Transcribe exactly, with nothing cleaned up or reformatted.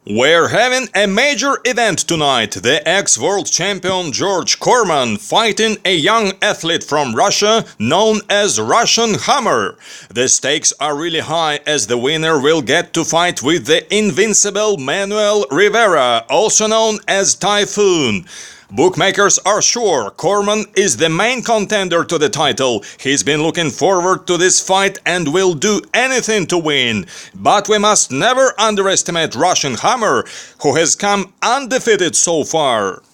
We're having a major event tonight. The ex-world champion George Corman fighting a young athlete from Russia known as Russian Hammer. The stakes are really high as the winner will get to fight with the invincible Manuel Rivera, also known as Typhoon. Bookmakers are sure Corman is the main contender to the title. He's been looking forward to this fight and will do anything to win. But we must never underestimate Russian Hammer, who has come undefeated so far.